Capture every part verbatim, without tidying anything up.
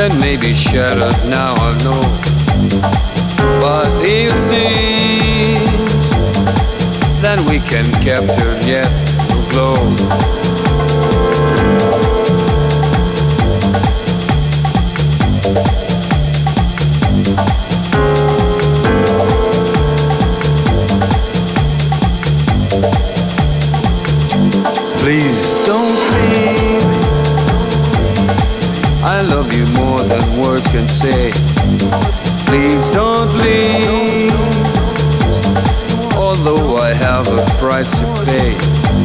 then maybe shattered, now I know. But it seems that we can capture yet to glow. Please don't leave. I love you more than words can say. Please don't leave. Although I have a price to pay.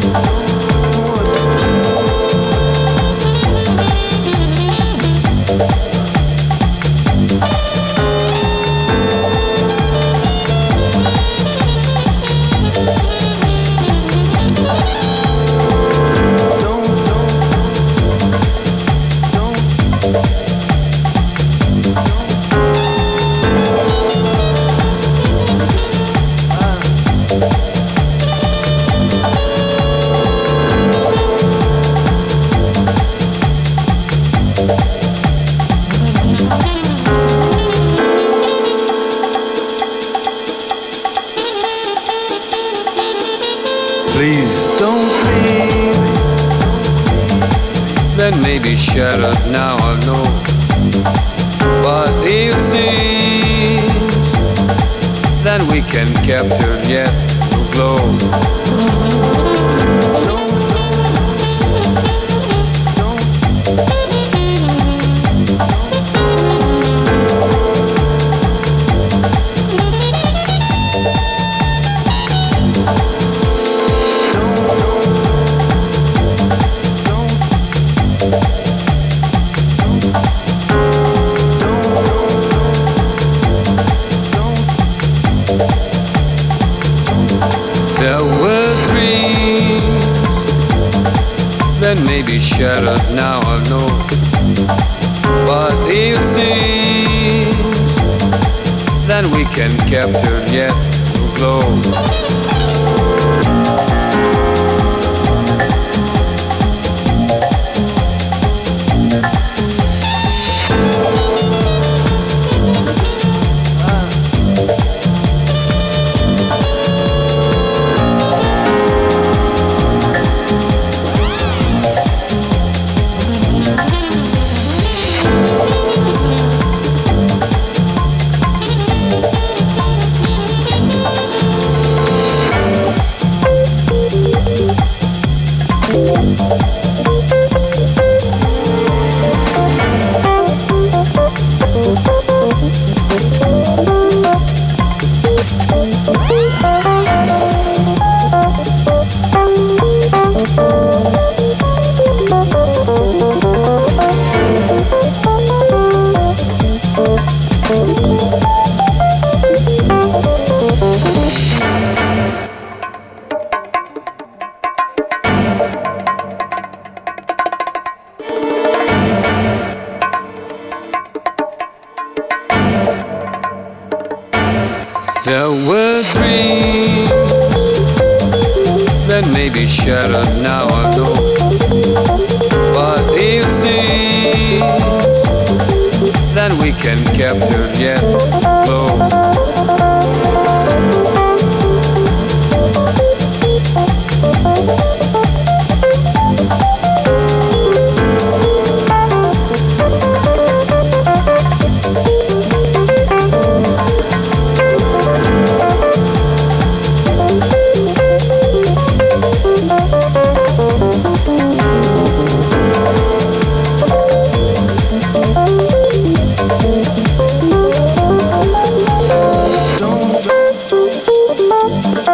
Please don't leave. Then maybe shattered, now I know. But it seems that we can capture yet to glow. There were dreams, then maybe shattered, now I know. But it seems that we can capture yet to glow. There were dreams, then maybe shattered, now I know. But it seems that we can capture yet to glow.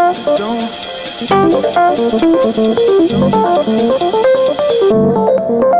Don't